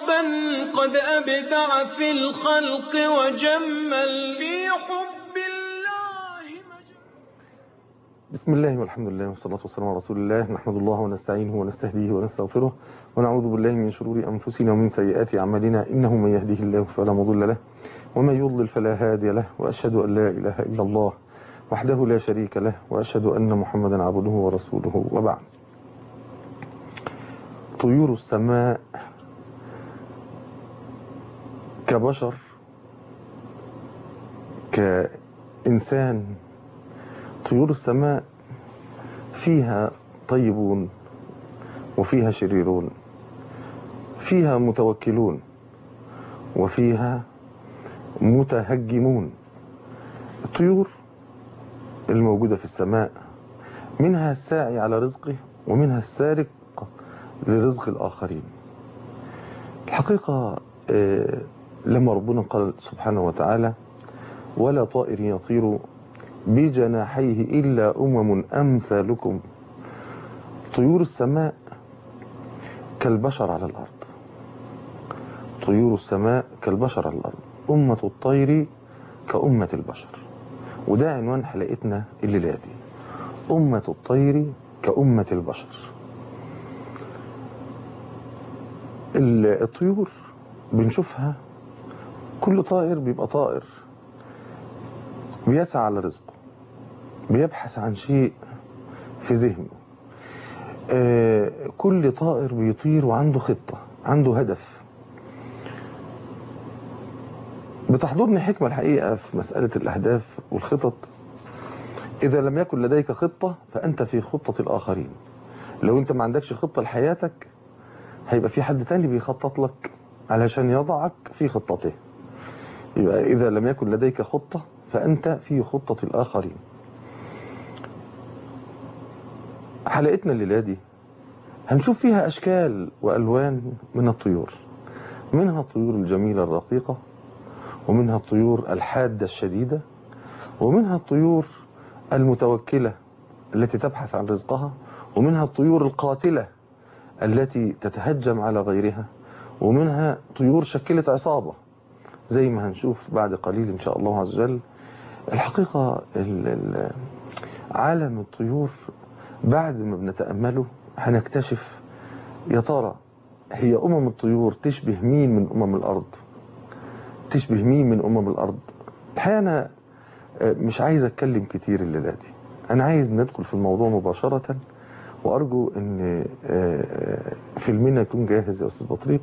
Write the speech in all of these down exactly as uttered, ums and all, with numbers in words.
ربا قد أبدع في الخلق وجمل في حب الله مجمل. بسم الله والحمد لله والصلاة والسلام على رسول الله. نحمد الله ونستعينه ونستهديه ونستغفره ونعوذ بالله من شرور أنفسنا ومن سيئات أعمالنا، إنه من يهده الله فلا مضل له ومن يضلل فلا هادي له، وأشهد أن لا إله إلا الله وحده لا شريك له، وأشهد أن محمدا عبده ورسوله، وبعد. طيور السماء كبشر كإنسان، طيور السماء فيها طيبون وفيها شريرون، فيها متوكلون وفيها متهجمون. الطيور الموجودة في السماء منها الساعي على رزقه ومنها السارق لرزق الآخرين. الحقيقة لما ربنا قال سبحانه وتعالى: ولا طائر يطير بجناحيه إلا أمم أمثالكم. طيور السماء كالبشر على الأرض، طيور السماء كالبشر على الأرض، أمة الطير كأمة البشر. وده عنوان حلقتنا الليلة دي، أمة الطير كأمة البشر. الطيور بنشوفها، كل طائر بيبقى طائر بيسعى على رزقه، بيبحث عن شيء في ذهنه. آه كل طائر بيطير وعنده خطة، عنده هدف. بتحضرني حكمة الحقيقة في مسألة الأهداف والخطط. إذا لم يكن لديك خطة فأنت في خطة الآخرين. لو أنت ما عندكش خطة لحياتك هيبقى في حد تاني بيخطط لك علشان يضعك في خطته. يبقى إذا لم يكن لديك خطة فأنت في خطة الآخرين. حلقتنا الليلة دي هنشوف فيها أشكال وألوان من الطيور، منها الطيور الجميلة الرقيقة، ومنها الطيور الحادة الشديدة، ومنها الطيور المتوكلة التي تبحث عن رزقها، ومنها الطيور القاتلة التي تتهجم على غيرها، ومنها طيور شكلت عصابة زي ما هنشوف بعد قليل إن شاء الله عز وجل. الحقيقة عالم الطيور بعد ما بنتأمله هنكتشف يا ترى هي أمم الطيور تشبه مين من أمم الأرض، تشبه مين من أمم الأرض. الحقيقة أنا مش عايز أتكلم كتير الليلة دي، أنا عايز ندخل في الموضوع مباشرة، وأرجو أن فيلمنا يكون جاهز يا أستاذ بطريق.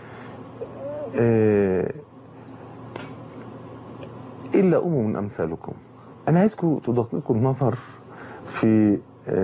إلا أمم أمثالكم. أنا عايزكم تدققوا النظر في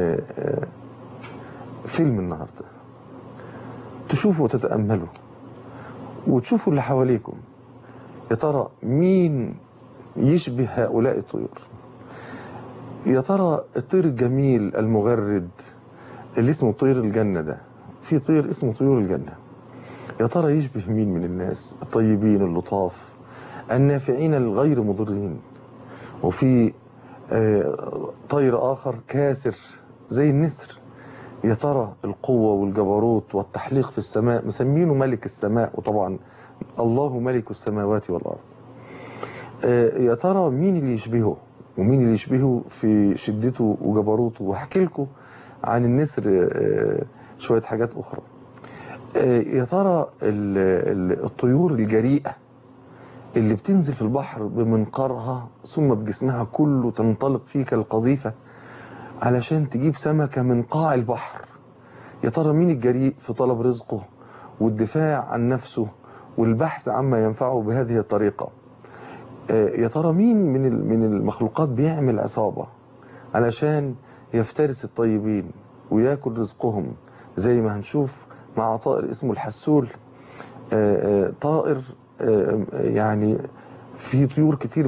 فيلم النهاردة، تشوفوا وتتأملوا وتشوفوا اللي حواليكم. يا ترى مين يشبه هؤلاء الطيور؟ يا ترى الطير الجميل المغرد اللي اسمه طير الجنة ده، في طير اسمه طيور الجنة، يا ترى يشبه مين من الناس الطيبين اللطاف النافعين الغير مضرين؟ وفي طير آخر كاسر زي النسر، يا ترى القوة والجبروت والتحليق في السماء، مسمينه ملك السماء، وطبعا الله ملك السماوات والأرض. يا ترى مين اللي يشبهه ومين اللي يشبهه في شدته وجبروته؟ وهحكي لكم عن النسر شوية حاجات أخرى. يا ترى الطيور الجريئة اللي بتنزل في البحر بمنقارها ثم بجسمها كله تنطلق فيه كالقذيفة علشان تجيب سمكة من قاع البحر، يا ترى مين الجريء في طلب رزقه والدفاع عن نفسه والبحث عما ينفعه بهذه الطريقة؟ يا ترى مين من من المخلوقات بيعمل عصابة علشان يفترس الطيبين وياكل رزقهم، زي ما هنشوف مع طائر اسمه الحسول. طائر يعني في طيور كتير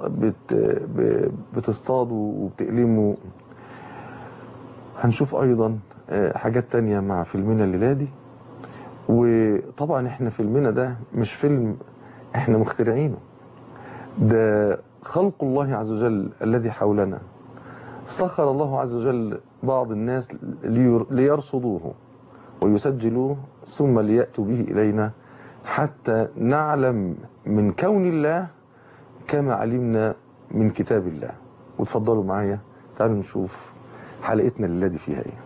بتصطاده وبتألمه. هنشوف أيضا حاجات تانية مع فيلمنا الليلة دي. وطبعا احنا فيلمنا ده مش فيلم احنا مخترعينه، ده خلق الله عز وجل الذي حولنا. سخر الله عز وجل بعض الناس ليرصدوه ويسجلوه ثم ليأتوا به إلينا حتى نعلم من كون الله كما علمنا من كتاب الله. وتفضلوا معايا تعالوا نشوف حلقتنا الليلة دي فيها ايه.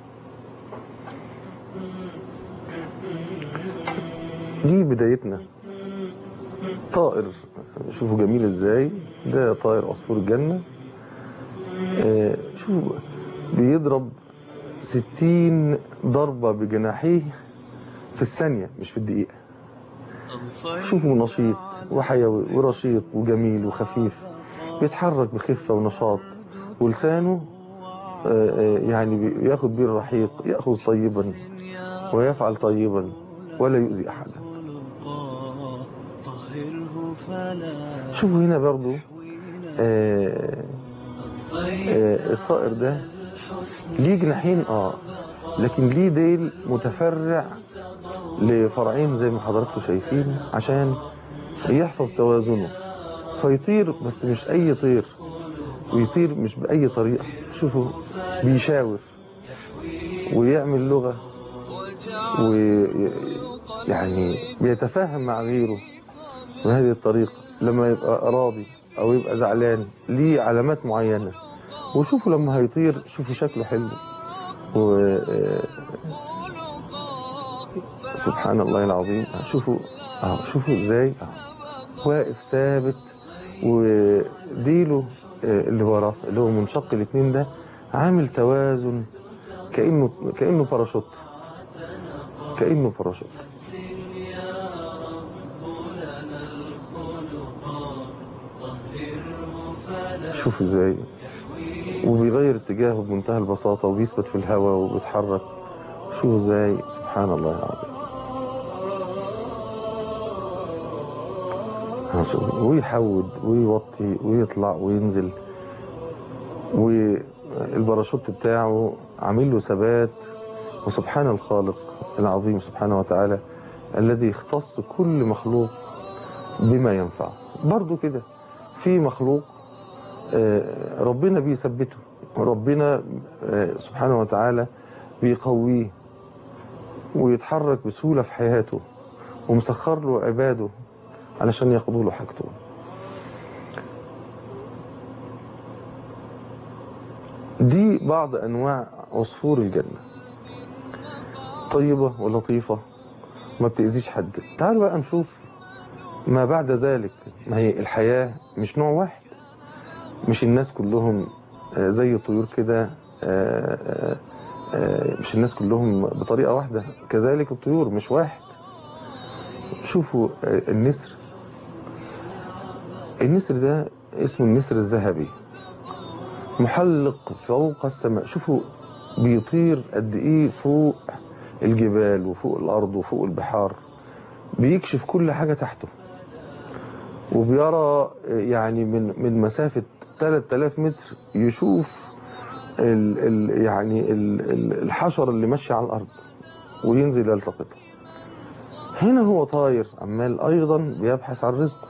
دي بدايتنا. طائر، شوفوا جميل ازاي، ده طائر عصفور الجنة. آه شوفوا بيضرب ستين ضربة بجناحيه في الثانية مش في الدقيقة. شوفوا نشيط وحيوي ورشيق وجميل وخفيف، بيتحرك بخفة ونشاط، ولسانه يعني بياخد بيه الرحيق، يأخذ طيبا ويفعل طيبا ولا يؤذي أحدا. شوفوا هنا برضو آه آه الطائر ده ليه جناحين اه لكن ليه ديل متفرع لفرعين زي ما حضراتكم شايفين عشان يحفظ توازنه، فيطير بس مش اي طير، ويطير مش باي طريقه. شوفوا بيشاور ويعمل لغه ويعني بيتفاهم مع غيره بهذه الطريقه. لما يبقى راضي او يبقى زعلان ليه علامات معينه. وشوفوا لما هيطير شوفوا شكله حلو و سبحان الله العظيم. شوفوا اه شوفوا ازاي اه واقف ثابت، وديله اللي وراه اللي هو منشق الاثنين ده عامل توازن كأنه كأنه باراشوت، كأنه باراشوت. شوفوا ازاي وبيغير اتجاهه بمنتهى البساطة وبيثبت في الهواء وبيتحرك. شوفوا ازاي سبحان الله العظيم. ويحود ويوطي ويطلع وينزل، والباراشوت بتاعه عامل له ثبات. وسبحان الخالق العظيم سبحانه وتعالى الذي اختص كل مخلوق بما ينفعه. برضو كده في مخلوق ربنا بيثبته، ربنا سبحانه وتعالى بيقويه ويتحرك بسهولة في حياته، ومسخر له عباده علشان ياخدوا له حاجته. دي بعض أنواع عصفور الجنة، طيبة ولطيفة ما بتأذيش حد. تعالوا بقى نشوف ما بعد ذلك. ما هي الحياة مش نوع واحد، مش الناس كلهم زي الطيور كده، مش الناس كلهم بطريقة واحدة، كذلك الطيور مش واحد. شوفوا النسر، النسر ده اسمه النسر الذهبي، محلق فوق السماء. شوفوا بيطير قد ايه فوق الجبال وفوق الارض وفوق البحار، بيكشف كل حاجة تحته، وبيرى يعني من من مسافة ثلاثة آلاف متر يشوف ال ال يعني ال الحشر اللي ماشي على الارض وينزل يلتقطه. هنا هو طاير عمال ايضا بيبحث عن رزقه.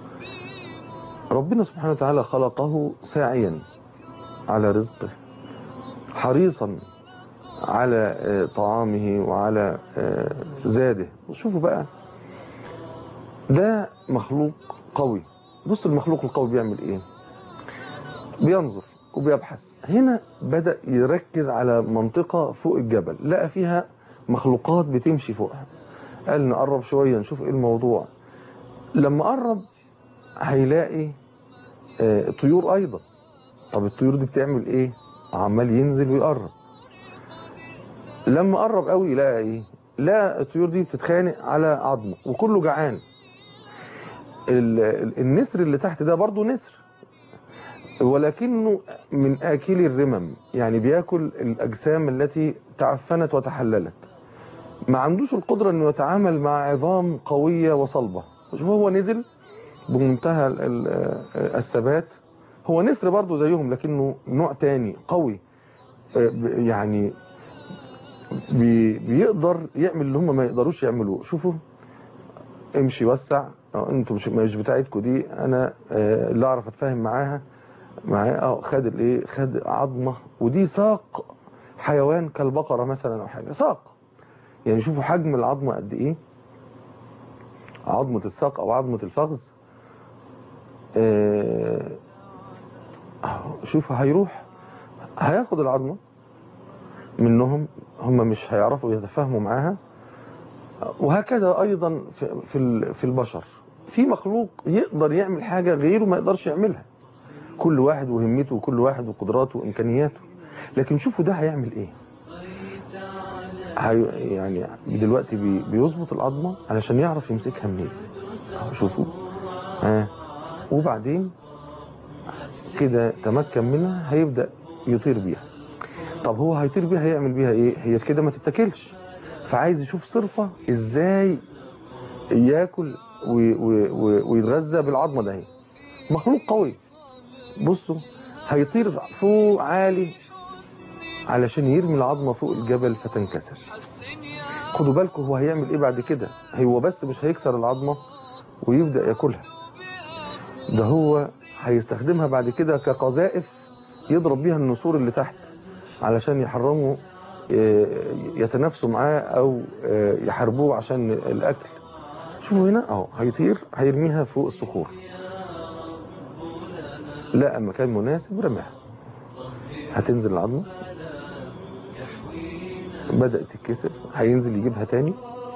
ربنا سبحانه وتعالى خلقه ساعيا على رزقه، حريصا على طعامه وعلى زاده. وشوفوا بقى ده مخلوق قوي. بص المخلوق القوي بيعمل ايه؟ بينظر وبيبحث. هنا بدأ يركز على منطقة فوق الجبل، لقى فيها مخلوقات بتمشي فوقها، قال نقرب شوية نشوف ايه الموضوع. لما قرب هيلاقي آه طيور ايضا. طب الطيور دي بتعمل ايه؟ عمال ينزل ويقرب. لما قرب قوي لقى ايه؟ لقى الطيور دي بتتخانق على عظمه وكله جعان. النسر اللي تحت ده برضو نسر، ولكنه من آكلي الرمم، يعني بياكل الأجسام التي تعفنت وتحللت. ما عندوش القدرة انه يتعامل مع عظام قوية وصلبة. شوف هو نزل بمنتهى الثبات. هو نسر برضو زيهم لكنه نوع تاني قوي، يعني بي بيقدر يعمل اللي هم ما يقدروش يعملوه. شوفوا امشي وسع، انتوا مش مش بتاعتكم دي، انا اللي اعرف اتفاهم معاها معاه. اه خد الايه؟ خد عظمه، ودي ساق حيوان كالبقره مثلا او حاجه، ساق. يعني شوفوا حجم العظمه قد ايه. عظمة الساق أو عظمة الفخذ، آه شوف هيروح هياخد العظمة منهم، هم مش هيعرفوا يتفاهموا معاها. وهكذا أيضا في في في البشر، في مخلوق يقدر يعمل حاجة غيره ما يقدرش يعملها، كل واحد وهمته وكل واحد وقدراته وإمكانياته. لكن شوفوا ده هيعمل إيه. هي يعني دلوقتي بي بيظبط العظمة علشان يعرف يمسكها منين. شوفوا ها آه. وبعدين كده تمكن منها هيبدأ يطير بيها. طب هو هيطير بيها هيعمل بيها ايه؟ هي كده ما تتاكلش، فعايز يشوف صرفة ازاي ياكل ويتغذى بالعظمة ده. هي مخلوق قوي، بصوا هيطير فوق عالي علشان يرمي العظمة فوق الجبل فتنكسر. خدوا بالكم هو هيعمل ايه بعد كده. هو بس مش هيكسر العظمة ويبدأ ياكلها، ده هو هيستخدمها بعد كده كقذائف يضرب بيها النسور اللي تحت علشان يحرموا يتنافسوا معاه او يحاربوه عشان الاكل. شوفوا هنا اهو هيطير هيرميها فوق الصخور، لقى مكان مناسب رماها، هتنزل العظمه بدأت تتكسر، هينزل يجيبها تاني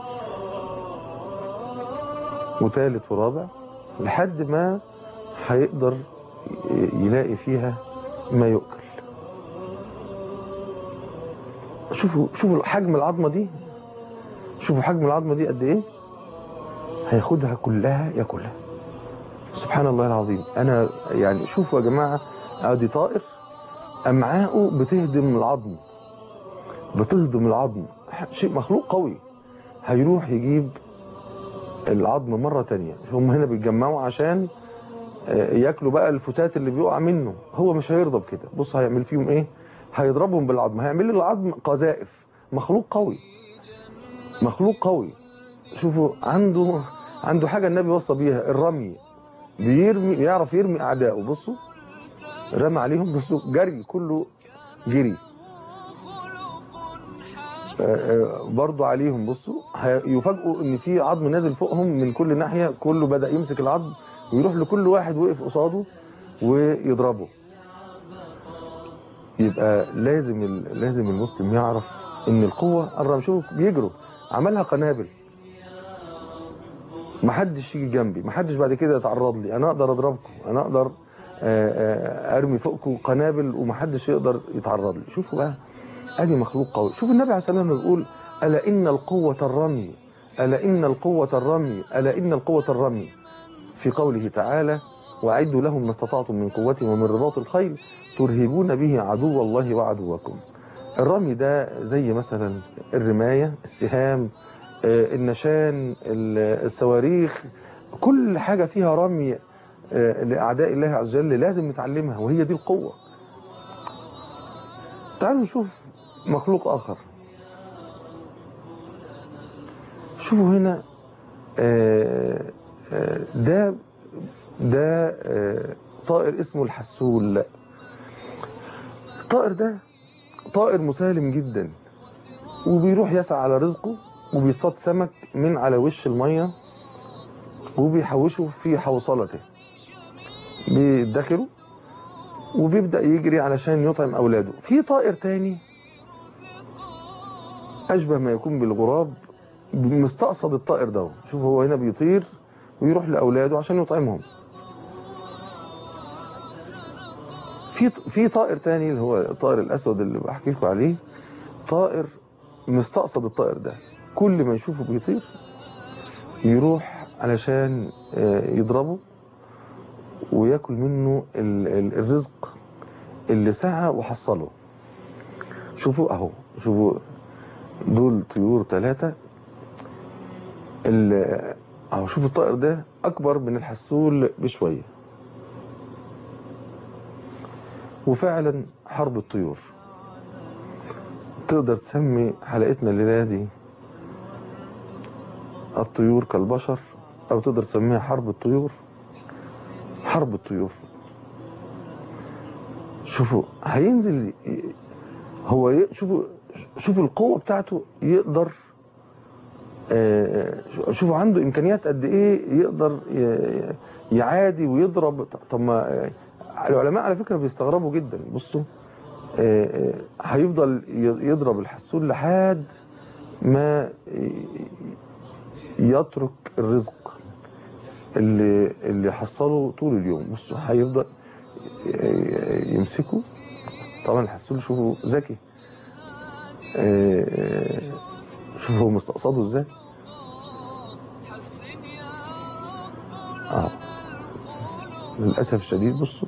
وثالث ورابع لحد ما هيقدر يلاقي فيها ما يؤكل. شوفوا شوفوا حجم العظمه دي، شوفوا حجم العظمه دي قد ايه. هياخدها كلها ياكلها. سبحان الله العظيم. انا يعني شوفوا يا جماعه، ادي طائر امعاءه بتهدم العظم، بتهضم العظم، شيء مخلوق قوي. هيروح يجيب العظم مره تانية. هم هنا بيتجمعوا عشان ياكلوا بقى الفتات اللي بيقع منه. هو مش هيرضى بكده. بص هيعمل فيهم ايه، هيضربهم بالعظم، هيعمل له العظم قذائف. مخلوق قوي، مخلوق قوي. شوفوا عنده عنده حاجه النبي وصى بيها، الرمي. بيرمي، بيعرف يرمي اعدائه. بصوا رمى عليهم، بصوا جري، كله جري برضو عليهم. بصوا يفاجئوا ان في عظم نازل فوقهم من كل ناحيه، كله بدأ يمسك العظم ويروح لكل واحد وقف قصاده ويضربه. يبقى لازم لازم المسلم يعرف ان القوه الرمي. شوفوا بيجروا، عملها قنابل، محدش يجي جنبي، محدش بعد كده يتعرض لي، انا اقدر اضربكم، انا اقدر ارمي فوقكم قنابل ومحدش يقدر يتعرض لي. شوفوا بقى ادي مخلوق قوي. شوف النبي عليه الصلاه والسلام بيقول الا ان القوه الرمي، الا ان القوه الرمي، الا ان القوه الرمي، في قوله تعالى واعدوا لهم ما استطعتم من قوه ومن رباط الخيل ترهبون به عدو الله وعدوكم. الرمي ده زي مثلا الرمايه، السهام، النشان، الصواريخ، كل حاجة فيها رمي لأعداء الله عز وجل لازم نتعلمها، وهي دي القوة. تعالوا نشوف مخلوق آخر. شوفوا هنا ده ده طائر اسمه الحسول. الطائر ده طائر مسالم جدا، وبيروح يسعى على رزقه وبيصطاد سمك من على وش المية وبيحوشه في حوصلته، بيدخله وبيبدأ يجري علشان يطعم أولاده. في طائر تاني أشبه ما يكون بالغراب مستقصد الطائر ده. شوف هو هنا بيطير ويروح لأولاده عشان يطعمهم. في في طائر تاني اللي هو الطائر الأسود اللي بحكي لكم عليه، طائر مستقصد الطائر ده، كل ما يشوفه بيطير يروح علشان يضربه وياكل منه الرزق اللي سعى وحصله. شوفوا اهو، شوفوا دول طيور ثلاثة اهو. شوفوا الطائر ده اكبر من الحسول بشوية. وفعلا حرب الطيور تقدر تسمي حلقتنا الليلة دي الطيور كالبشر، او تقدر تسميها حرب الطيور. حرب الطيور. شوفوا هينزل هو ي... شوفوا شوفوا القوة بتاعته، يقدر شوفوا عنده امكانيات قد ايه يقدر يعادي ويضرب. طب ما العلماء على فكره بيستغربوا جدا. بصوا هيفضل يضرب الحسون لحد ما يترك الرزق اللي اللي حصله طول اليوم. بصوا هيفضل يمسكه. طبعا الحسون شوفوا ذكي، شوفوا مستقصده ازاي. اه للاسف الشديد بصوا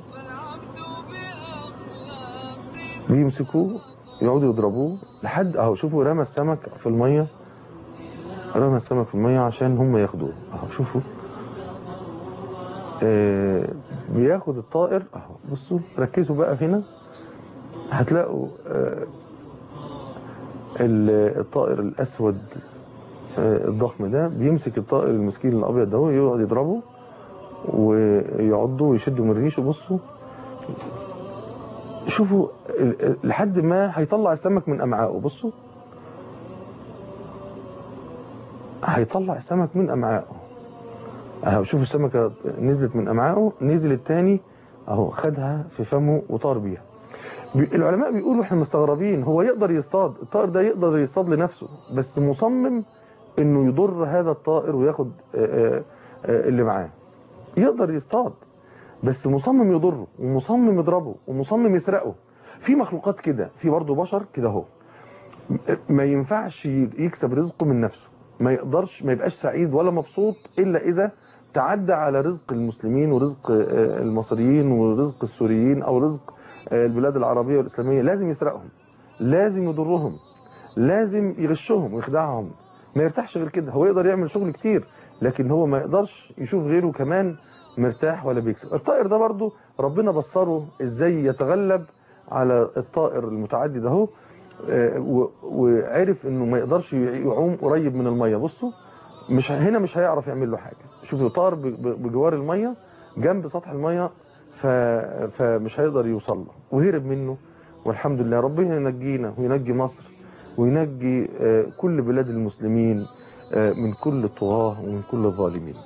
بيمسكوه يقعدوا يضربوه لحد اهو. شوفوا رمى السمك في الميه، رمى السمك في الميه عشان هم ياخدوه. اهو شوفوا آه بياخد الطائر اهو. بصوا ركزوا بقى هنا هتلاقوا آه الطائر الاسود آه الضخم ده بيمسك الطائر المسكين الابيض ده يقعد يضربه ويعضه ويشده من ريشه. بصوا شوفوا لحد ما هيطلع السمك من امعائه. بصوا هيطلع السمك من امعائه اهو. شوفوا السمكه نزلت من امعائه، نزل التاني اهو خدها في فمه وطار بيها. العلماء بيقولوا احنا مستغربين، هو يقدر يصطاد الطائر ده، يقدر يصطاد لنفسه، بس مصمم انه يضر هذا الطائر وياخد اللي معاه. يقدر يصطاد بس مصمم يضره ومصمم يضربه ومصمم يسرقه. في مخلوقات كده، في برضه بشر كده اهو ما ينفعش يكسب رزقه من نفسه، ما يقدرش، ما يبقاش سعيد ولا مبسوط الا اذا تعدى على رزق المسلمين ورزق المصريين ورزق السوريين او رزق البلاد العربيه والاسلاميه. لازم يسرقهم، لازم يضرهم، لازم يغشهم ويخدعهم. ما يرتاحش غير كده. هو يقدر يعمل شغل كتير لكن هو ما يقدرش يشوف غيره كمان مرتاح ولا بيكسب. الطائر ده برضو ربنا بصره ازاي يتغلب على الطائر المتعدي ده اهو، وعرف انه ما يقدرش يعوم قريب من الميه. بصوا مش هنا مش هيعرف يعمل له حاجه. شوفوا طار بجوار الميه جنب سطح الميه فمش هيقدر يوصل له وهرب منه. والحمد لله ربنا ينجينا وينجي مصر وينجي كل بلاد المسلمين من كل الطغاة ومن كل الظالمين.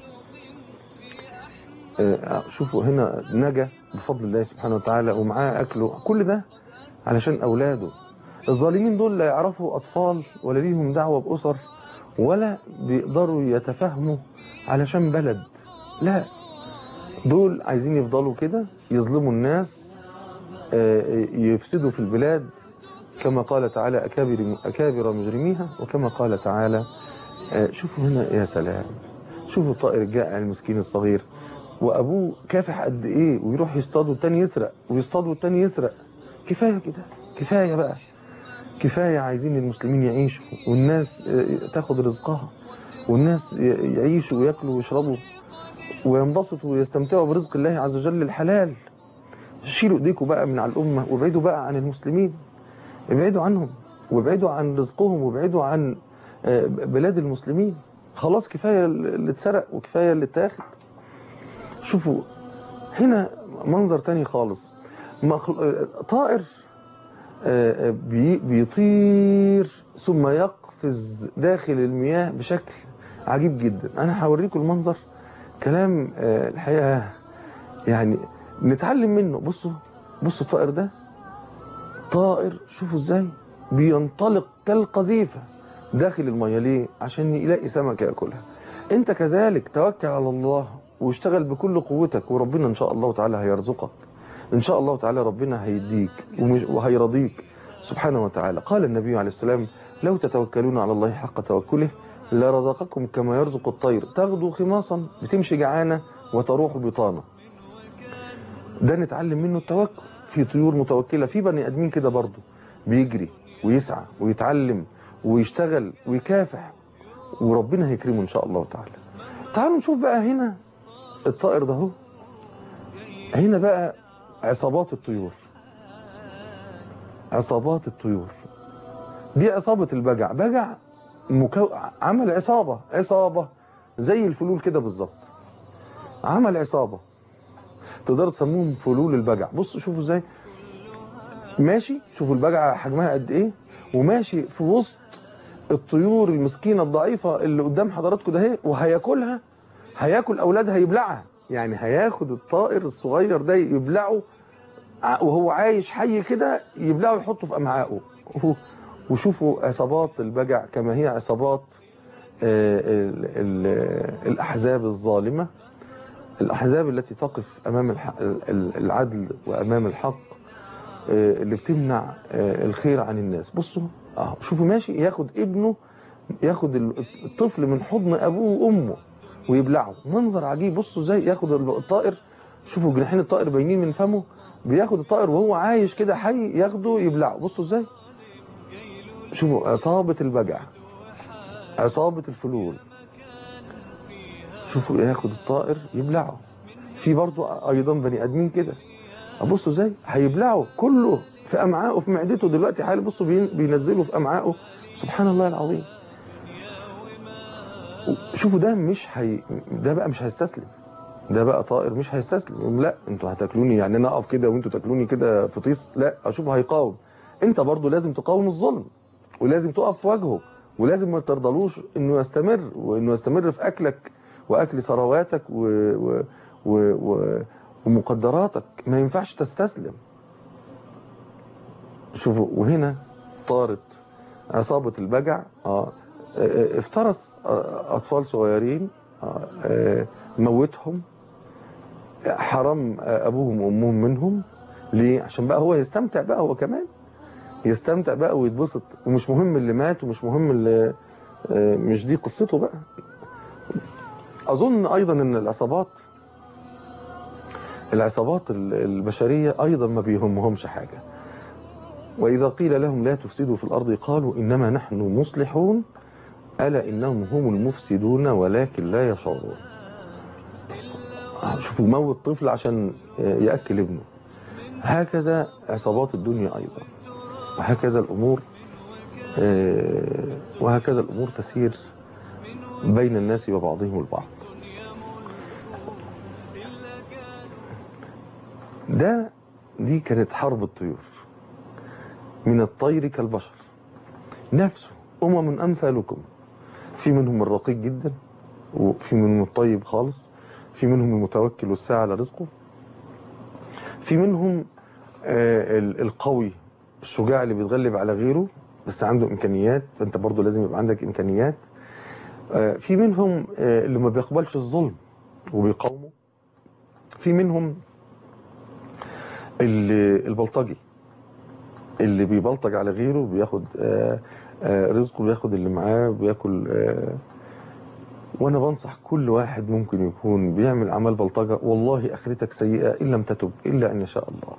شوفوا هنا نجا بفضل الله سبحانه وتعالى ومعاه أكله، كل ده علشان أولاده. الظالمين دول لا يعرفوا أطفال ولا ليهم دعوة بأسر ولا بيقدروا يتفاهموا علشان بلد. لا، دول عايزين يفضلوا كده يظلموا الناس، يفسدوا في البلاد كما قال تعالى أكابر, أكابر مجرميها، وكما قال تعالى شوفوا هنا يا سلام، شوفوا الطائر الجائع المسكين الصغير وأبوه كافح قد إيه، ويروح يصطاد والتاني يسرق ويصطاد والتاني يسرق. كفاية كده، كفاية بقى، كفاية. عايزين المسلمين يعيشوا والناس تاخد رزقها والناس يعيشوا ويأكلوا ويشربوا وينبسطوا ويستمتعوا برزق الله عز وجل الحلال. شيلوا ايديكم بقى من على الأمة وابعدوا بقى عن المسلمين، ابعدوا عنهم وابعدوا عن رزقهم وابعدوا عن بلاد المسلمين. خلاص كفاية اللي اتسرق وكفاية اللي اتاخد. شوفوا هنا منظر تاني خالص، طائر بيطير ثم يقفز داخل المياه بشكل عجيب جدا. انا هوريكم المنظر، كلام الحقيقة يعني نتعلم منه. بصوا بصوا الطائر ده، طائر شوفوا ازاي بينطلق كالقذيفة داخل المياه. ليه؟ عشان يلاقي سمكة ياكلها. انت كذلك توكل على الله واشتغل بكل قوتك وربنا ان شاء الله تعالى هيرزقك، ان شاء الله تعالى ربنا هيديك وهيرضيك سبحانه وتعالى. قال النبي عليه السلام لو تتوكلون على الله حق توكله لرزقكم كما يرزق الطير تغدو خماصا، بتمشي جعانة وتروح بطانة. ده نتعلم منه التوكل. في طيور متوكلة، في بني ادمين كده برضه بيجري ويسعى ويتعلم ويشتغل ويكافح وربنا هيكرمه ان شاء الله تعالى. تعالوا نشوف بقى هنا الطائر ده اهو. هنا بقى عصابات الطيور، عصابات الطيور دي عصابة البجع. بجع مكو... عمل عصابة، عصابة زي الفلول كده بالظبط، عمل عصابة تقدروا تسموهم فلول البجع. بصوا شوفوا ازاي ماشي، شوفوا البجعة حجمها قد ايه، وماشي في وسط الطيور المسكينة الضعيفة اللي قدام حضراتكم ده اهي، وهياكلها، هياكل أولادها يبلعها، يعني هياخد الطائر الصغير ده يبلعه وهو عايش حي كده، يبلعه يحطه في أمعائه. وشوفوا عصابات البجع كما هي عصابات ال ال الأحزاب الظالمة، الأحزاب التي تقف أمام العدل وأمام الحق، اللي بتمنع الخير عن الناس. بصوا اه شوفوا ماشي ياخد ابنه، ياخد الطفل من حضن أبوه وأمه ويبلعه، منظر عجيب. بصوا ازاي ياخد الطائر، شوفوا جناحين الطائر باينين من فمه، بياخد الطائر وهو عايش كده حي ياخده يبلعه. بصوا ازاي، شوفوا عصابة البجع، عصابة الفلول، شوفوا ياخد الطائر يبلعه. في برضو ايضا بني ادمين كده، ابصوا ازاي هيبلعوا كله في امعائه في معدته دلوقتي حالا. بصوا بينزلوا في امعائه، سبحان الله العظيم. شوفوا ده مش هي، ده بقى مش هيستسلم، ده بقى طائر مش هيستسلم. لا انتوا هتاكلوني يعني انا اقف كده وانتوا تاكلوني كده فطيس؟ لا، اشوف هيقاوم. انت برضو لازم تقاوم الظلم، ولازم تقف في وجهه، ولازم ما ترضلوش انه يستمر، وانه يستمر في اكلك واكل ثرواتك و... و... و... و... ومقدراتك. ما ينفعش تستسلم. شوفوا وهنا طارت عصابة البجع، اه افترس اطفال صغيرين، اه موتهم، حرام ابوهم وامهم منهم. ليه؟ عشان بقى هو يستمتع بقى، هو كمان يستمتع بقى ويتبسط، ومش مهم اللي مات ومش مهم اللي مش دي قصته بقى. اظن ايضا ان العصابات العصابات البشرية ايضا ما بيهمهمش حاجة، واذا قيل لهم لا تفسدوا في الارض قالوا انما نحن مصلحون الا انهم هم المفسدون ولكن لا يشعرون. شوفوا موت طفل عشان ياكل ابنه. هكذا عصابات الدنيا ايضا، وهكذا الامور وهكذا الامور تسير بين الناس وبعضهم البعض. ده دي كانت حرب الطيور، من الطير كالبشر نفسه أمم أمثالكم، في منهم الرقيق جدا، وفي منهم الطيب خالص، في منهم المتوكل والساعي على رزقه، في منهم آه القوي الشجاع اللي بيتغلب على غيره بس عنده إمكانيات، فأنت برضو لازم يبقى عندك إمكانيات. آه في منهم آه اللي ما بيقبلش الظلم وبيقاومه، في منهم اللي البلطجي اللي بيبلطج على غيره، بياخد آآ آآ رزقه، بياخد اللي معاه، بياكل. وانا بنصح كل واحد ممكن يكون بيعمل اعمال بلطجه، والله اخرتك سيئه ان لم تتب الا ان يشاء الله.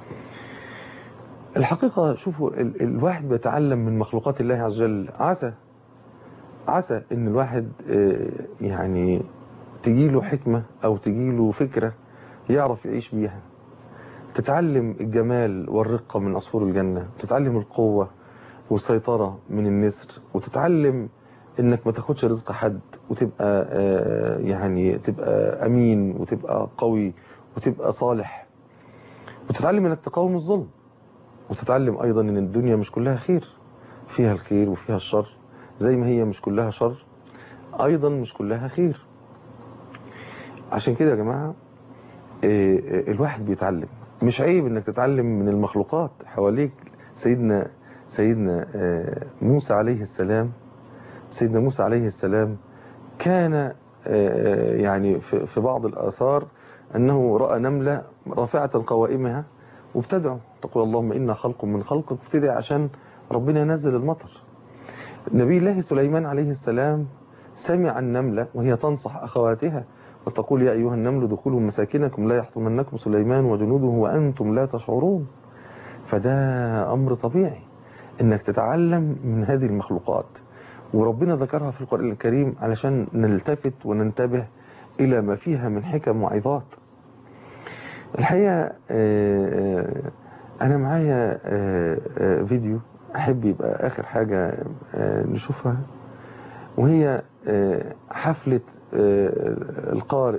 الحقيقه شوفوا ال الواحد بيتعلم من مخلوقات الله عز وجل. عسى عسى ان الواحد يعني تجيله حكمه او تجيله فكره يعرف يعيش بيها، تتعلم الجمال والرقة من عصفور الجنة، تتعلم القوة والسيطرة من النسر، وتتعلم انك ما تاخدش رزق حد، وتبقى يعني تبقى امين وتبقى قوي وتبقى صالح، وتتعلم انك تقاوم الظلم، وتتعلم ايضا ان الدنيا مش كلها خير، فيها الخير وفيها الشر، زي ما هي مش كلها شر ايضا مش كلها خير. عشان كده يا جماعة الواحد بيتعلم، مش عيب انك تتعلم من المخلوقات حواليك. سيدنا سيدنا موسى عليه السلام سيدنا موسى عليه السلام كان يعني في بعض الآثار أنه رأى نملة رافعة قوائمها وابتدعوا تقول اللهم إنا خلق من خلقك، ابتدع عشان ربنا ينزل المطر. نبي الله سليمان عليه السلام سمع النملة وهي تنصح أخواتها وتقول يا أيها النمل ادخلوا مساكنكم لا يحطمنكم سليمان وجنوده وأنتم لا تشعرون. فده أمر طبيعي إنك تتعلم من هذه المخلوقات، وربنا ذكرها في القرآن الكريم علشان نلتفت وننتبه إلى ما فيها من حكم وعظات. الحقيقة أنا معايا فيديو أحب يبقى آخر حاجة نشوفها، وهي حفلة القارئ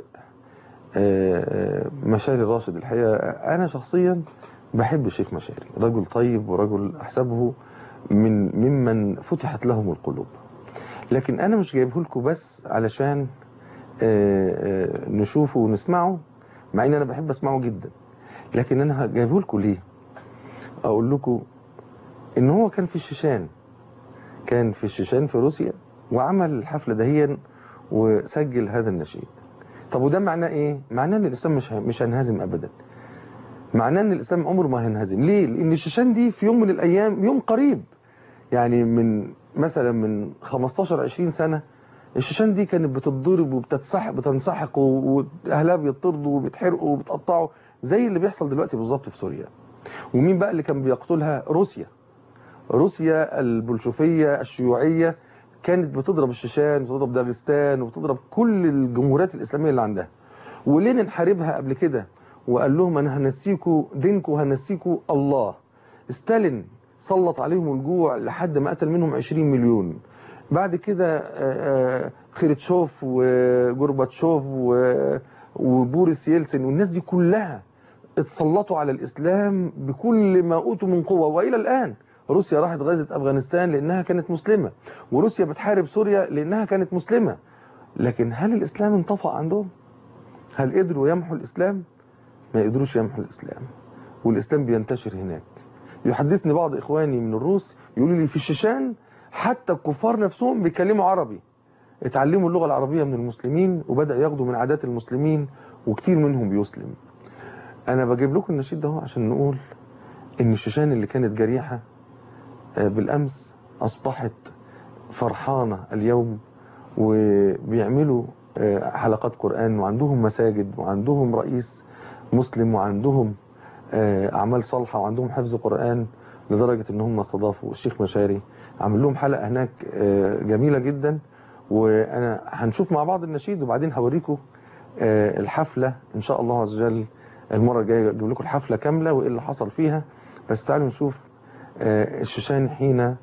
مشاري الراشد. الحقيقة أنا شخصيا بحب الشيخ مشاري، رجل طيب ورجل أحسبه من ممن فتحت لهم القلوب. لكن أنا مش جايبه لكم بس علشان نشوفه ونسمعه، مع ان انا بحب اسمعه جدا، لكن انا جايبه لكم ليه؟ اقول لكم ان هو كان في الشيشان، كان في الشيشان في روسيا، وعمل الحفله دهيا وسجل هذا النشيد. طب وده معناه ايه؟ معناه ان الاسلام مش مش هينهزم ابدا. معناه ان الاسلام عمره ما هينهزم. ليه؟ لان الشيشان دي في يوم من الايام، يوم قريب يعني من مثلا من خمستاشر عشرين سنه، الشيشان دي كانت بتتضرب وبتتسحق بتنسحق واهلها بيطردوا وبيتحرقوا وبتقطعوا زي اللي بيحصل دلوقتي بالظبط في سوريا. ومين بقى اللي كان بيقتلها؟ روسيا. روسيا البلشوفيه الشيوعيه كانت بتضرب الشيشان وبتضرب داغستان وبتضرب كل الجمهوريات الاسلاميه اللي عندها. ولينين حاربها قبل كده وقال لهم انا هنسيكوا دينكم وهنسيكوا الله. ستالين سلط عليهم الجوع لحد ما قتل منهم عشرين مليون. بعد كده خريتشوف وجورباتشوف وبوريس يلتسن والناس دي كلها اتسلطوا على الإسلام بكل ما أوتوا من قوة. وإلى الآن روسيا راحت غزت أفغانستان لأنها كانت مسلمة، وروسيا بتحارب سوريا لأنها كانت مسلمة. لكن هل الإسلام انطفأ عندهم؟ هل قدروا يمحوا الإسلام؟ ما قدروش يمحوا الإسلام، والإسلام بينتشر هناك. يحدثني بعض إخواني من الروس يقولوا لي في الشيشان حتى الكفار نفسهم بيتكلموا عربي، اتعلموا اللغة العربية من المسلمين وبدأ ياخدوا من عادات المسلمين، وكتير منهم بيسلم. أنا بجيب لكم النشيد ده عشان نقول إن الشيشان اللي كانت جريحة بالأمس أصبحت فرحانة اليوم، وبيعملوا حلقات قرآن، وعندهم مساجد، وعندهم رئيس مسلم، وعندهم أعمال صالحة، وعندهم حفظ قرآن، لدرجة إن هم استضافوا الشيخ مشاري، عمل لهم حلقة هناك جميلة جدا. وأنا هنشوف مع بعض النشيد وبعدين هوريكم الحفلة إن شاء الله عز وجل. المرة الجاية أجيب لكم الحفلة كاملة وإيه اللي حصل فيها. بس تعالوا نشوف الشيشان حين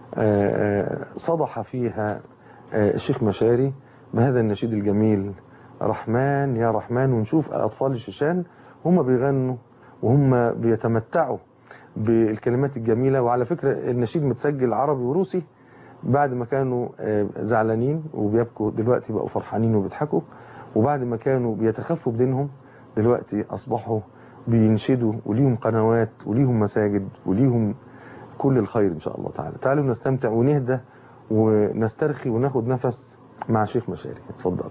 صدح فيها الشيخ مشاري بهذا النشيد الجميل رحمن يا رحمن، ونشوف أطفال الشيشان هم بيغنوا وهم بيتمتعوا بالكلمات الجميلة. وعلى فكرة النشيد متسجل عربي وروسي، بعد ما كانوا زعلانين وبيبكوا دلوقتي بقوا فرحانين وبيضحكوا، وبعد ما كانوا بيتخفوا بدينهم دلوقتي أصبحوا بينشدوا، وليهم قنوات وليهم مساجد وليهم كل الخير إن شاء الله تعالى. تعالوا نستمتع ونهدى ونسترخي وناخد نفس مع شيخ مشاري. اتفضل.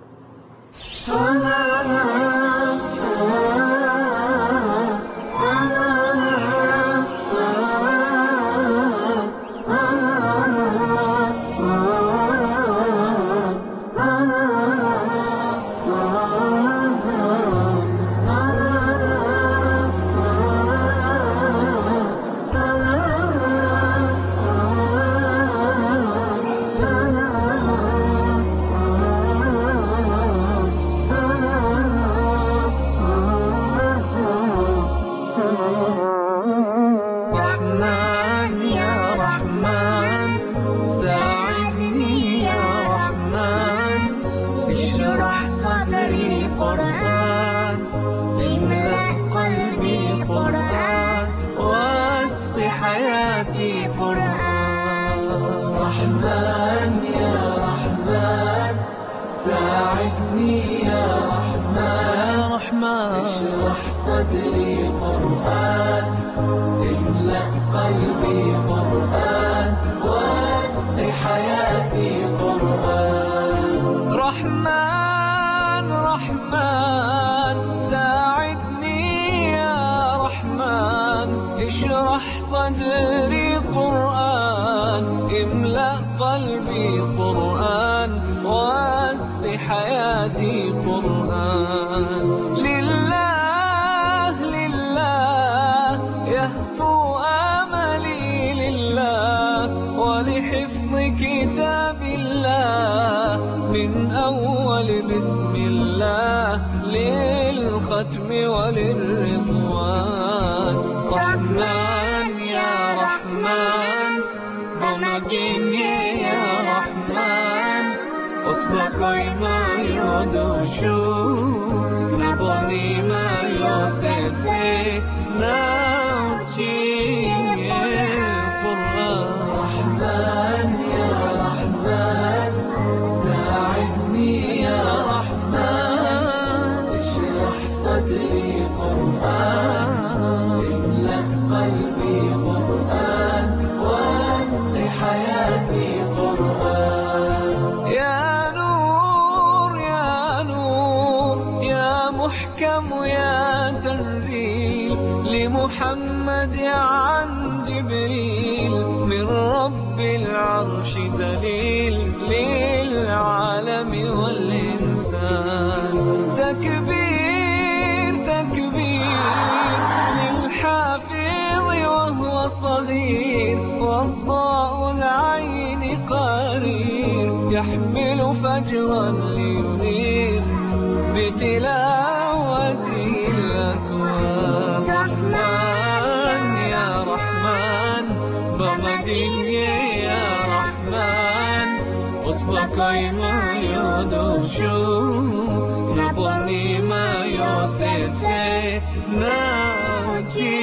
وللرضوان رحمن يا رحمن بمجيني يا رحمن أصبحي ما يدوشو نبني ما يوسيتي نوتي قرآن الأقلام يا تنزيل لمحمد عن جبريل من رب العرش دليل للعالم والإنسان. تكبير تكبير للحافظ وهو صغير والضاء العين قرير يحمل فجرا لينير بتلاوته الأكوان. رحمن يا رحمن بمدين يا رحمن أصبك ما يدوشو نبني ما يوسف ناجي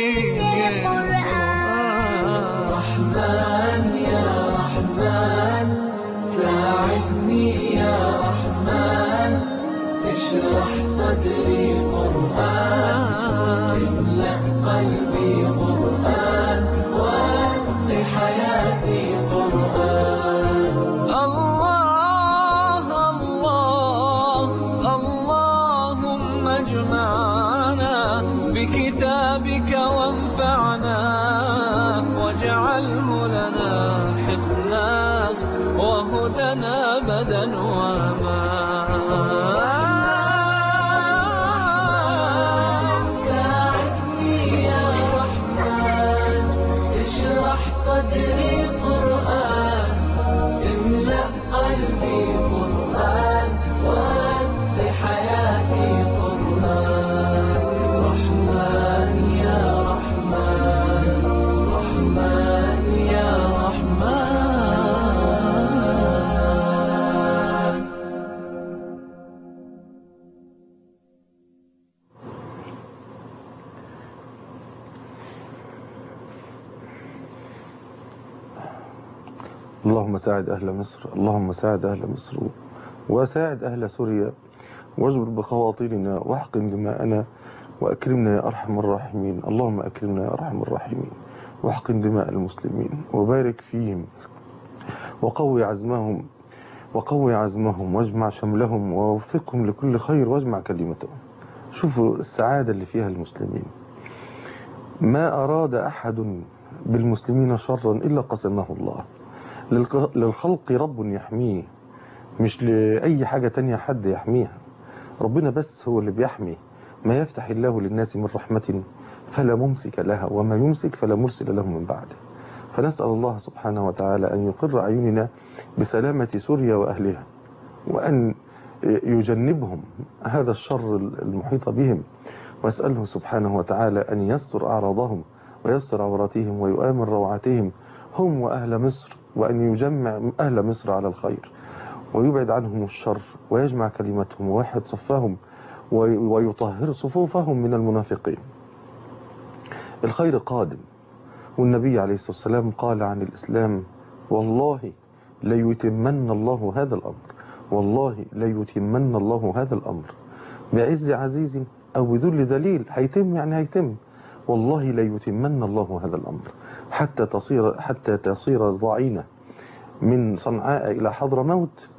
رحمن يا رحمن ساعدني يا رحمن اشرح صدري قرآن املأ قلبي قرآن واسق حياتي قرآن. الله الله اللهم اجمعنا بكتابك وانفعنا واجعله لنا حصنا وهدنا أبدا وأمان. ساعدني يا رحمن اشرح صدري قرآن املأ قلبي قرآن واسق حياتي قرآن. رحمن يا رحمن رحمن يا رحمن. اللهم ساعد أهل مصر، اللهم ساعد أهل مصر وساعد أهل سوريا واجبر بخواطرنا واحقن دماءنا وأكرمنا يا أرحم الراحمين. اللهم أكرمنا يا أرحم الراحمين واحقن دماء المسلمين وبارك فيهم وقوي عزمهم وقوي عزمهم واجمع شملهم ووفقهم لكل خير واجمع كلمتهم. شوفوا السعادة اللي فيها المسلمين. ما أراد أحد بالمسلمين شرا إلا قسمه الله. للخلق رب يحميه، مش لأي حاجة تانية حد يحميها. ربنا بس هو اللي بيحمي. ما يفتح الله للناس من رحمة فلا ممسك لها وما يمسك فلا مرسل له من بعده. فنسأل الله سبحانه وتعالى أن يقر أعيننا بسلامة سوريا وأهلها وأن يجنبهم هذا الشر المحيط بهم، وأسأله سبحانه وتعالى أن يستر أعراضهم ويستر عوراتهم ويؤمن روعاتهم هم وأهل مصر، وأن يجمع أهل مصر على الخير ويبعد عنهم الشر ويجمع كلمتهم ويوحد صفهم ويطهر صفوفهم من المنافقين. الخير قادم، والنبي عليه الصلاة والسلام قال عن الإسلام: والله ليتمن الله هذا الأمر، والله ليتمن الله هذا الأمر بعز عزيز أو بذل ذليل. هيتم يعني هيتم. والله ليتمن الله هذا الأمر حتى تصير حتى تصير ضعينة من صنعاء إلى حضرموت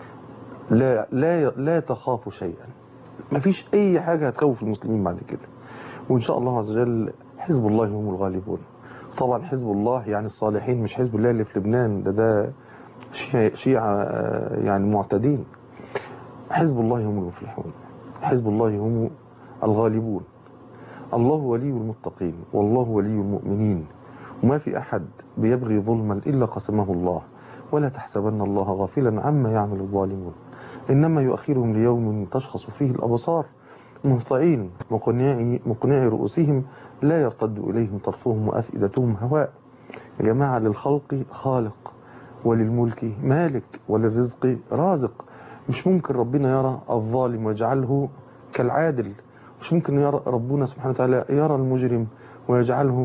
لا لا لا تخاف شيئا. ما فيش أي حاجة هتخوف المسلمين بعد كده. وإن شاء الله عز وجل حزب الله هم الغالبون. طبعا حزب الله يعني الصالحين، مش حزب الله اللي في لبنان، ده ده شيعة يعني معتدين. حزب الله هم المفلحون، حزب الله هم الغالبون. الله ولي المتقين والله ولي المؤمنين، وما في أحد بيبغي ظلما إلا قسمه الله. ولا تحسبن الله غافلا عما يعمل الظالمون، إنما يؤخرهم ليوم تشخص فيه الأبصار مهطعين مقنعي, مقنعي رؤوسهم لا يرتد إليهم طرفهم وأفئدتهم هواء. يا جماعة، للخلق خالق وللملك مالك وللرزق رازق. مش ممكن ربنا يرى الظالم ويجعله كالعادل، مش ممكن يرى ربنا سبحانه وتعالى يرى المجرم ويجعله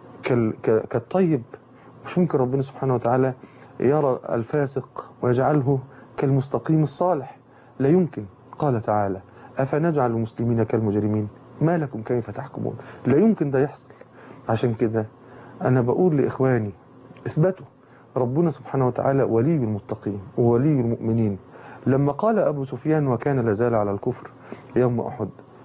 كالطيب، مش ممكن ربنا سبحانه وتعالى يرى الفاسق ويجعله كالمستقيم الصالح. لا يمكن. قال تعالى: أفنجعل المسلمين كالمجرمين ما لكم كيف تحكمون. لا يمكن ده يحصل. عشان كده أنا بقول لإخواني: اثبتوا. ربنا سبحانه وتعالى ولي المتقين وولي المؤمنين. لما قال أبو سفيان وكان لازال على الكفر يوم أحد: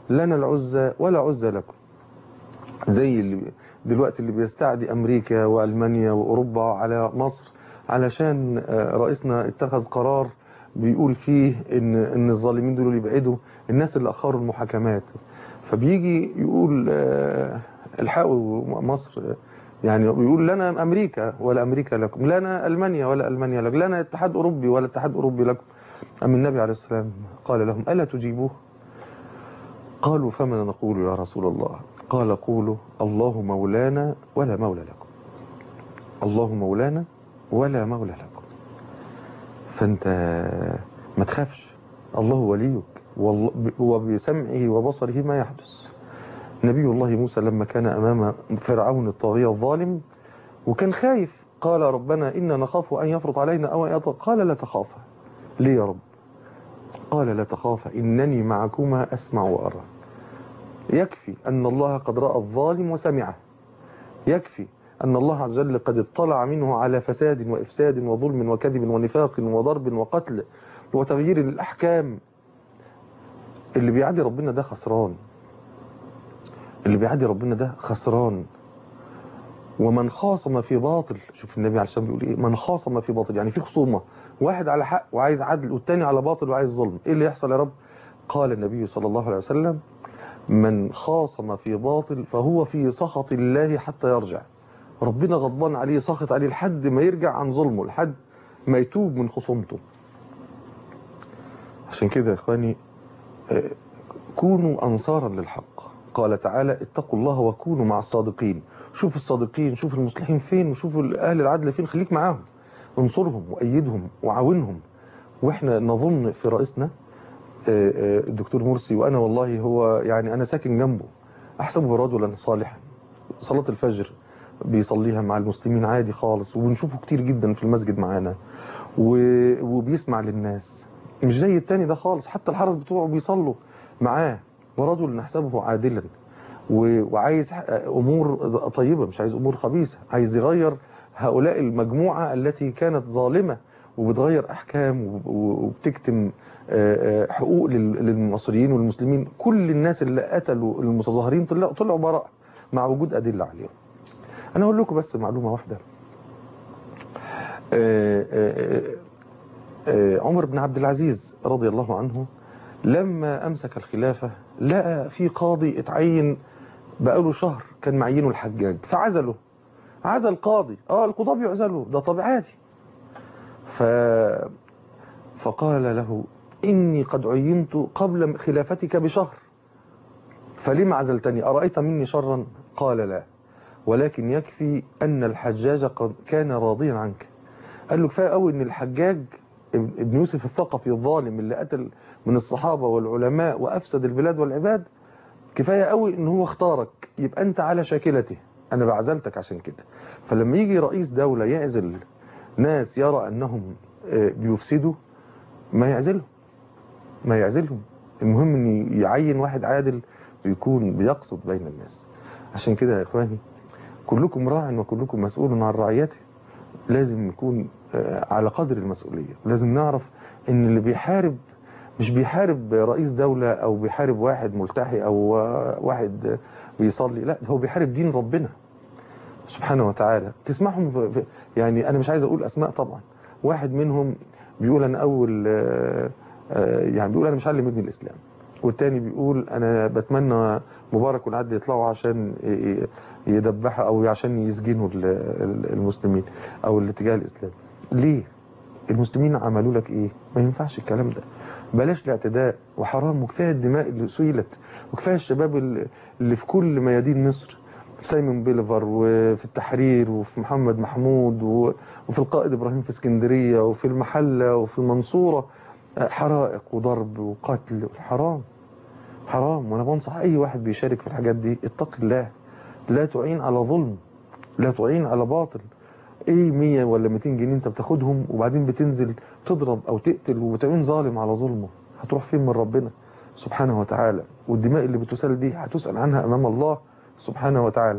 لنا العزى ولا عزى لكم. زي اللي دلوقتي اللي بيستعدي أمريكا وألمانيا وأوروبا على مصر علشان رئيسنا اتخذ قرار بيقول فيه إن إن الظالمين دول يبعدوا الناس اللي أخروا المحاكمات. فبيجي يقول الحقوا مصر، يعني بيقول لنا أمريكا ولا أمريكا لكم، لنا ألمانيا ولا ألمانيا لكم، لنا اتحاد أوروبي ولا اتحاد أوروبي لكم. أم النبي عليه السلام قال لهم ألا تجيبوه؟ قالوا فما نقول يا رسول الله؟ قال قولوا الله مولانا ولا مولى لكم، الله مولانا ولا مولى لكم. فأنت ما تخافش، الله وليك وبسمعه وبصره ما يحدث. نبي الله موسى لما كان أمام فرعون الطاغية الظالم وكان خايف قال ربنا إنا نخاف أن يفرط علينا أو يطغى، قال لا تخافا. ليه يا رب؟ قال لا تخافا إنني معكما أسمع وأرى. يكفي أن الله قد رأى الظالم وسمعه، يكفي أن الله عز وجل قد اطلع منه على فساد وإفساد وظلم وكذب ونفاق وضرب وقتل وتغيير الأحكام. اللي بيعادي ربنا ده خسران، اللي بيعادي ربنا ده خسران. ومن خاصم في باطل، شوف النبي عليه الصلاة والسلام بيقول ايه، من خاصم في باطل، يعني في خصومة، واحد على حق وعايز عدل والتاني على باطل وعايز ظلم، ايه اللي يحصل يا رب؟ قال النبي صلى الله عليه وسلم من خاصم في باطل فهو في سخط الله حتى يرجع. ربنا غضبان عليه ساخط عليه لحد ما يرجع عن ظلمه، لحد ما يتوب من خصومته. عشان كده يا اخواني كونوا انصارا للحق. قال تعالى اتقوا الله وكونوا مع الصادقين. شوف الصادقين، شوف المصلحين فين، وشوف اهل العدل فين، خليك معاهم، انصرهم وايدهم وعاونهم. واحنا نظن في رئيسنا الدكتور مرسي، وانا والله هو يعني انا ساكن جنبه، احسبه رجلا صالحا، صلاة الفجر بيصليها مع المسلمين عادي خالص، وبنشوفه كتير جدا في المسجد معانا وبيسمع للناس، مش زي التاني ده خالص. حتى الحرس بتوعه بيصلوا معاه، ورجل نحسبه عادلا وعايز امور طيبة، مش عايز امور خبيثة، عايز يغير هؤلاء المجموعة التي كانت ظالمة وبتغير احكام وبتكتم حقوق للمصريين والمسلمين. كل الناس اللي قتلوا المتظاهرين طلعوا طلعوا براء مع وجود ادله عليهم. انا اقول لكم بس معلومه واحده. عمر بن عبد العزيز رضي الله عنه لما امسك الخلافه لقى في قاضي اتعين بقاله شهر كان معينه الحجاج، فعزله، عزل قاضي. اه القضاه بيعزلوا، ده طبيعتي. ف فقال له إني قد عينت قبل خلافتك بشهر فلما عزلتني؟ أرأيت مني شرا؟ قال لا، ولكن يكفي أن الحجاج قد كان راضيا عنك. قال له كفاية قوي أن الحجاج ابن يوسف الثقفي الظالم اللي قتل من الصحابة والعلماء وأفسد البلاد والعباد، كفاية قوي أن هو اختارك، يبقى أنت على شاكلته، أنا بعزلتك عشان كده. فلما يجي رئيس دولة يعزل ناس يرى أنهم بيفسدوا، ما يعزلهم ما يعزلهم المهم ان يعين واحد عادل ويكون بيقصد بين الناس. عشان كده يا اخواني كلكم راع وكلكم مسؤول عن رعيته. لازم نكون على قدر المسؤولية، لازم نعرف ان اللي بيحارب مش بيحارب رئيس دولة او بيحارب واحد ملتحي او واحد بيصلي، لا، هو بيحارب دين ربنا سبحانه وتعالى. تسمعهم في يعني انا مش عايز اقول اسماء طبعا، واحد منهم بيقول انا اول يعني بيقول انا مش هعلم ابني الاسلام، والتاني بيقول انا بتمنى مبارك والعدل يطلعوا عشان يدبحوا او عشان يسجنوا المسلمين او الاتجاه الاسلامي. ليه؟ المسلمين عملوا لك ايه؟ ما ينفعش الكلام ده، بلاش الاعتداء، وحرام، وكفايه الدماء اللي سيلت، وكفايه الشباب اللي في كل ميادين مصر، في سايمون بيليفر وفي التحرير وفي محمد محمود وفي القائد ابراهيم في اسكندريه وفي المحله وفي المنصوره، حرائق وضرب وقتل. حرام حرام. وانا بنصح اي واحد بيشارك في الحاجات دي اتق الله، لا تعين على ظلم، لا تعين على باطل. ايه مية ولا ميتين جنيه انت بتاخدهم وبعدين بتنزل تضرب او تقتل وبتعين ظالم على ظلمه، هتروح فين من ربنا سبحانه وتعالى؟ والدماء اللي بتسال دي هتسأل عنها امام الله سبحانه وتعالى.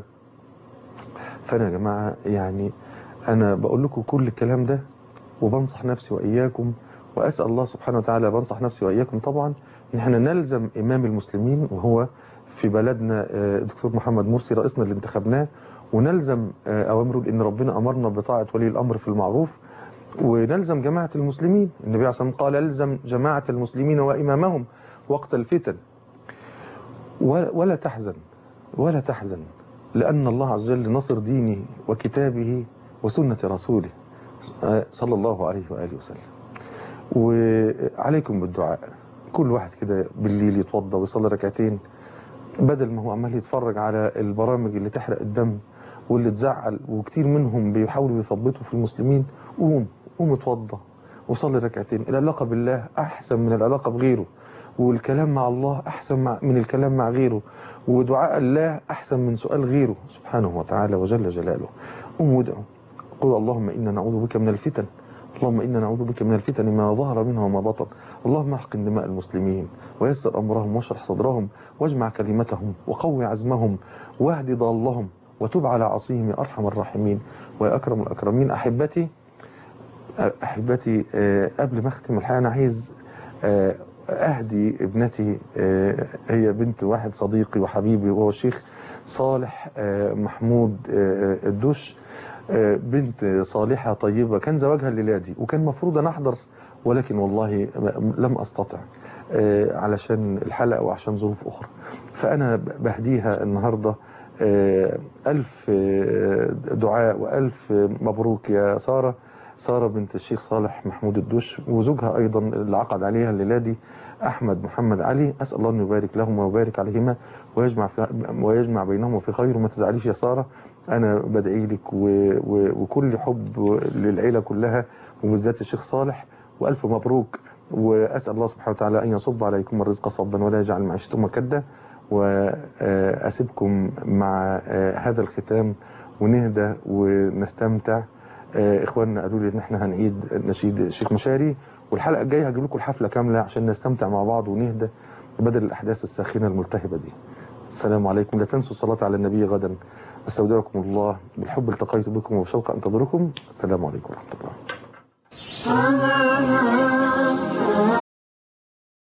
فانا يا جماعه يعني انا بقول لكم كل الكلام ده وبنصح نفسي واياكم، واسال الله سبحانه وتعالى، بنصح نفسي واياكم طبعا ان احنا نلزم امام المسلمين وهو في بلدنا الدكتور محمد مرسي رئيسنا اللي انتخبناه، ونلزم اوامره لان ربنا امرنا بطاعه ولي الامر في المعروف، ونلزم جماعه المسلمين. النبي عليه الصلاه والسلام قال الزم جماعه المسلمين وامامهم وقت الفتن، ولا تحزن ولا تحزن لان الله عز وجل نصر دينه وكتابه وسنه رسوله صلى الله عليه واله وسلم. وعليكم بالدعاء، كل واحد كده بالليل يتوضى ويصلي ركعتين بدل ما هو عمال يتفرج على البرامج اللي تحرق الدم واللي تزعل، وكتير منهم بيحاولوا يثبطوا في المسلمين. قوم قوم اتوضى وصلي ركعتين. العلاقة بالله أحسن من العلاقة بغيره، والكلام مع الله أحسن من الكلام مع غيره، ودعاء الله أحسن من سؤال غيره سبحانه وتعالى وجل جلاله. قوم وادعوا، قل اللهم إنا نعوذ بك من الفتن، اللهم إنا نعوذ بك من الفتن ما ظهر منها وما بطن، اللهم احقن دماء المسلمين ويسر أمرهم واشرح صدرهم واجمع كلمتهم وقوي عزمهم واهد ضالهم وتب على عصيهم يا أرحم الراحمين ويا أكرم الأكرمين. أحبتي أحبتي قبل ما أختم الحقيقة أنا عايز أهدي ابنتي، هي بنت واحد صديقي وحبيبي وهو الشيخ صالح محمود الدوش، بنت صالحة طيبة كان زواجها الليلة دي وكان مفروض أن أحضر، ولكن والله لم أستطع علشان الحلقة وعشان ظروف أخرى، فأنا بهديها النهاردة ألف دعاء وألف مبروك يا سارة، سارة بنت الشيخ صالح محمود الدوش، وزوجها أيضا اللي عقد عليها الليلة دي أحمد محمد علي. أسأل الله أن يبارك لهما ويبارك عليهما ويجمع ويجمع بينهما في خير. وما تزعليش يا سارة، أنا بدعي لك وكل حب للعيلة كلها وبالذات الشيخ صالح، وألف مبروك. وأسأل الله سبحانه وتعالى أن يصب عليكم الرزق صبا ولا يجعل معيشتكم مكدة. وأسيبكم مع هذا الختام ونهدى ونستمتع. إخواننا قالوا لي إن احنا هنعيد نشيد الشيخ مشاري، والحلقة الجاية هجيب لكم الحفلة كاملة عشان نستمتع مع بعض ونهدى بدل الأحداث الساخنة الملتهبة دي. السلام عليكم. لا تنسوا الصلاة على النبي غدا. استودعكم الله بالحب، التقيت بكم وبشوق أنتظركم. السلام عليكم ورحمة الله.